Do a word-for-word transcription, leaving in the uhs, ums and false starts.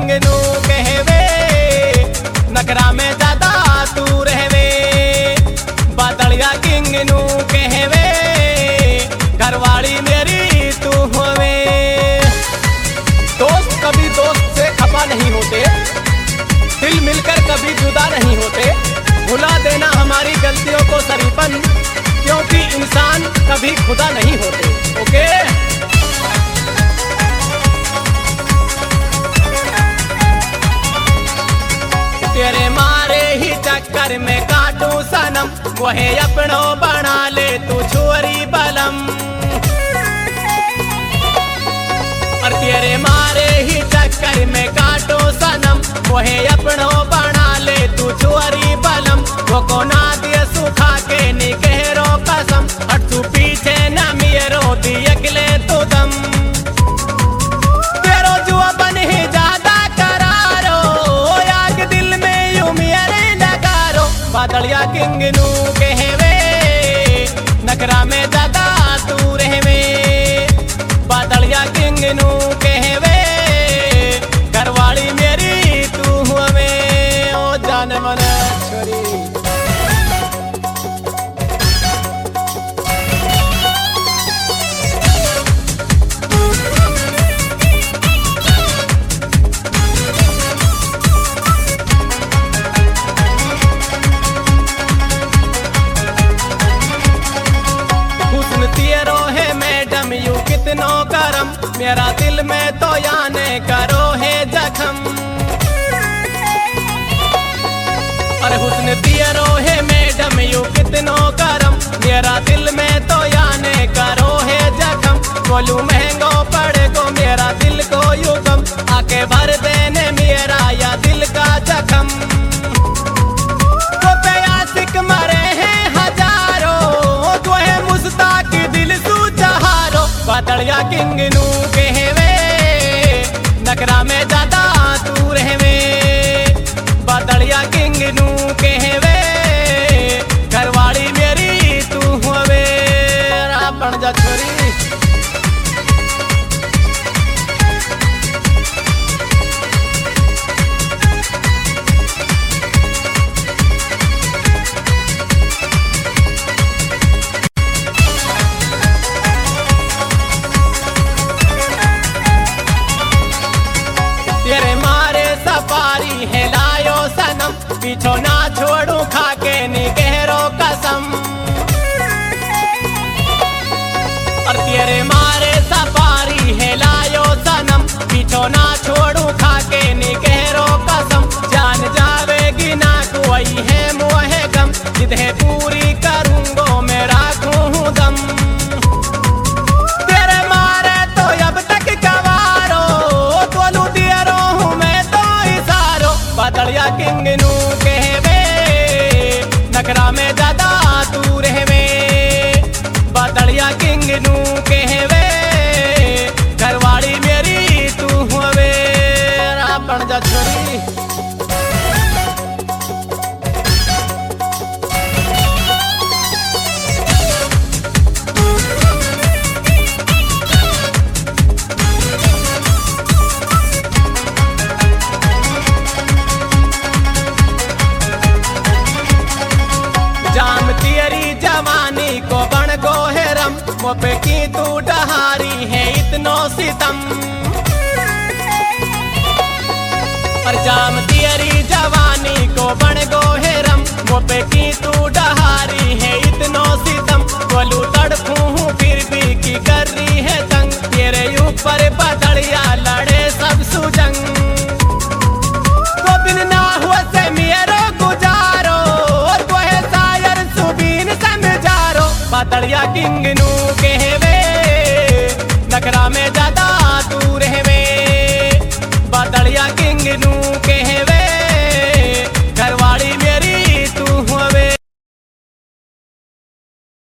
King नू कहवे, नखरा में ज्यादा तू रहवे। बादलिया किंग नू कहवे, घरवाली मेरी तू होवे। दोस्त कभी दोस्त से खफा नहीं होते, दिल मिलकर कभी जुदा नहीं होते। भुला देना हमारी गलतियों को सरीपन, क्योंकि इंसान कभी खुदा नहीं होते। ओके तेरे मारे ही चक्कर में काटूं सनम, वहे अपनों बना ले तू छोरी बलम। और तेरे मारे ही चक्कर में काटूं सनम, वहे अपनों बना ले तू छोरी बलम। वो को ना दिए सुखा के निकहरो कसम, और तू पीछे न मेरो दियकले तू दम। तेरो जुआ बन ही ज्यादा करारो, याग दिल में यूं मेरे नगारो। बादलिया किंग नू कहवे, नखरा में ज्यादा तू रहवे। बादलिया किंग नू कहवे, घरवाली मेरी तू हुवे। ओ जान मन छोरी तेरो है मैडम यू कितनो करम, मेरा दिल में तो याने करो है जख्म। और हुस्न तेरो है मैडम यू कितनो करम, मेरा दिल में तो याने करो है जख्म। बोलू महंगो पड़ेगो मेरा दिल को युगम, आके भर देने मेरा या दिल का जख्म। तो पे आशिक मरे हैं हजारों, तो है मुस्ताक दिल तू जहारो। बादलिया किंग नू कहवे, नखरा में ज्यादा तू रहवे। बादलिया किंग नू कहवे, घरवाली मेरी तू होवे। रापण जा छोरी सफारी है लायो सनम, पीछो ना छोड़ू खाके निकहरो कसम। और तेरे मारे सफारी है लायो सनम, पीछो ना छोड़ू खाके निकहरो कसम। जान जावेगी ना कोई है मोहे गम, जिधे पूरी करूंगो मैं राखूं दम। तेरे मारे तो अब तक गवारो, तोलू दियरो हूँ मैं तो इशारो। बादलिया किंग नू कहवे, नखरा में ज्यादा तू रहवे। बादलिया किंग नू कहवे, घरवाली मेरी तू होवे। रापण जा छोरी जाम तेरी जवानी को बन गो है रम, वो पे की तू डहारी है इतनो सितम। और जाम तेरी जवानी को बन गो है रम, वो पे की तू डहारी है इतनो सितम। बोलू तड़फू हूँ फिर भी की कर रही है तंग, तेरे ऊपर बता